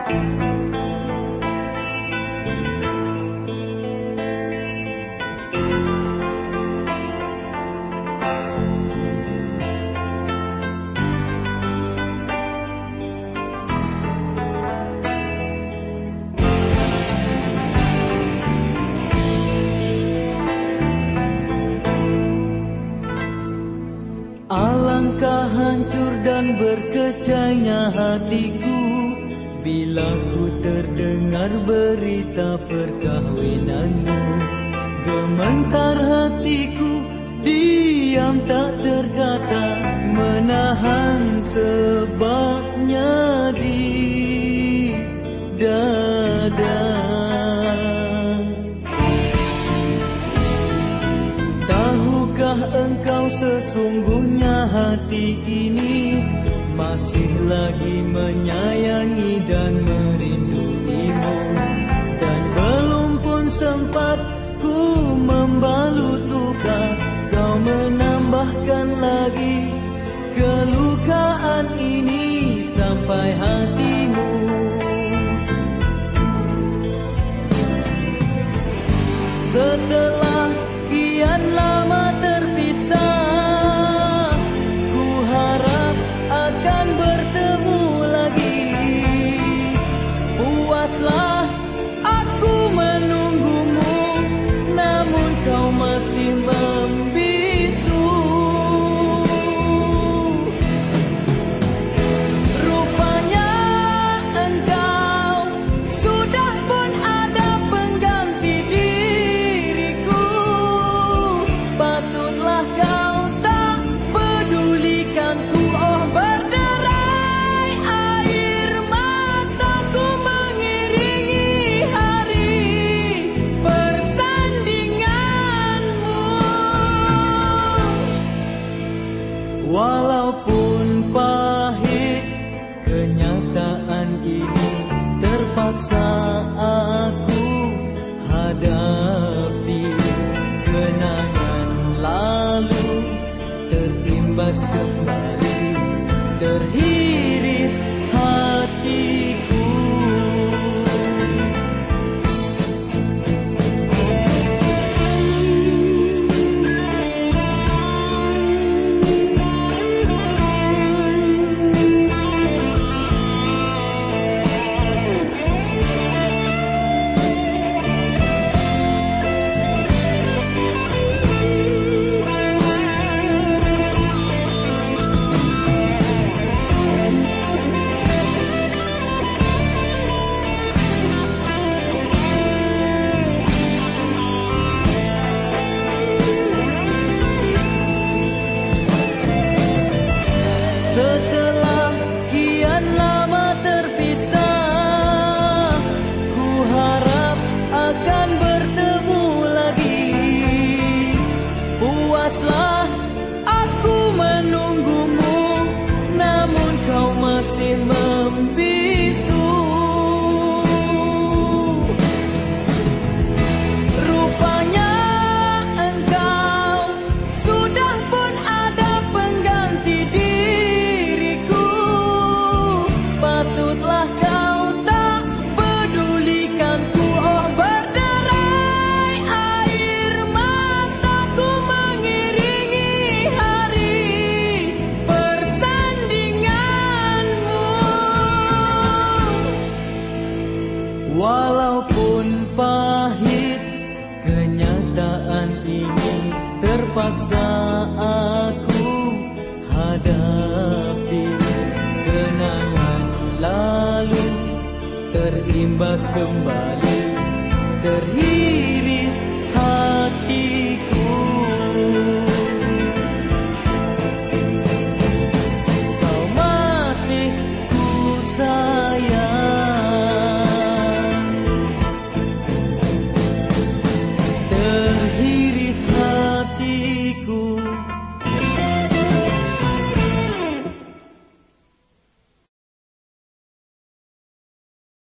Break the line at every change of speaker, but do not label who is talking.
Alangkah hancur dan berkecainya hatiku bila ku terdengar berita perkahwinanmu. Gementar hatiku, diam tak terkata, menahan sebabnya di dada. Tahukah engkau sesungguhnya hati ini masih lagi menyayangi dan merinduimu, dan belum pun sempat ku membalut luka, kau menambahkan lagi kelukaan ini sampai hatimu. Setelah kian lama terpisah, ku harap akan bertemu lagi. Puaslah aku menunggumu, namun kau masih membisu. Rupanya engkau sudah pun ada pengganti diriku. Patutlah kau tak pedulikanku. Oh, berderai air mataku mengiringi hari pertandinganmu. Walaupun pahit kenyataan ini, terpaksa aku hadapi. Kenangan lalu terimbas kembali, terhiris hatiku. Setelah kian lama terpisah, ku harap akan bertemu lagi. Puaslah aku menunggumu, namun kau masih membisu. Rupanya engkau sudah pun ada pengganti diriku. Patutlah kau tak pedulikanku. Oh, berderai air mataku mengiringi hari pertandinganmu. Walaupun pahit kenyataan ini, terpaksa aku hadapi. Kenangan lalu terimbas kembali, terhiris